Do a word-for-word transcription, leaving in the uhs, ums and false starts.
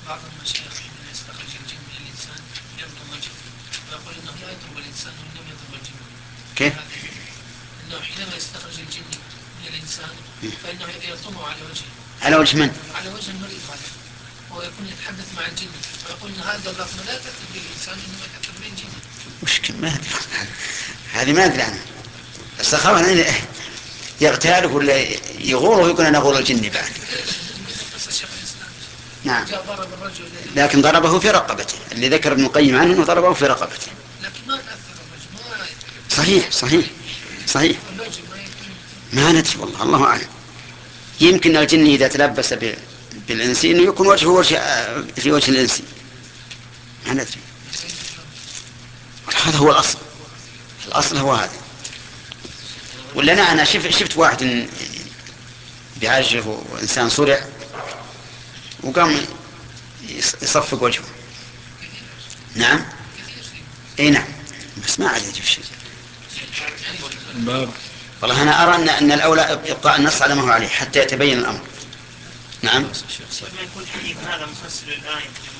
بعض المشايخ حينما يستخرج الجن من الإنسان يضرب وجهه ويقول إنه لا يضرب الإنسان وإنما يضرب الجن. كيف؟ إنه حينما يستخرج الجن من الإنسان فإنه يضربه على وجهه. على وجه من؟ على وجه المريض هذا، ويكون يتحدث مع الجن ويقول إن هذا اللفظ لا تأتي به الإنسان إنما تأتي به الجن. مشكل ما أدري هذه ما أدري عنها، بس أخاف يغتاله ولا يغوره ويقول أنا أغور الجن بعد. نعم، لكن ضربه في رقبته، اللي ذكر ابن القيم عنه أنه ضربه في رقبته. صحيح صحيح صحيح، ما ندري والله، الله أعلم. يمكن الجن إذا تلبس بالإنسي إنه يكون وجهه وجه في وجه الإنسي، ما ندري. هذا هو الأصل، الأصل هو هذا. ولا أنا أنا شفت شفت واحد بيعالجه إنسان صرع وقام يصفق وجهه. نعم اي نعم، بس ما عاد يجيب شيء. والله انا ارى ان ان الاولى ابقاء النص على ما هو عليه حتى يتبين الامر. نعم.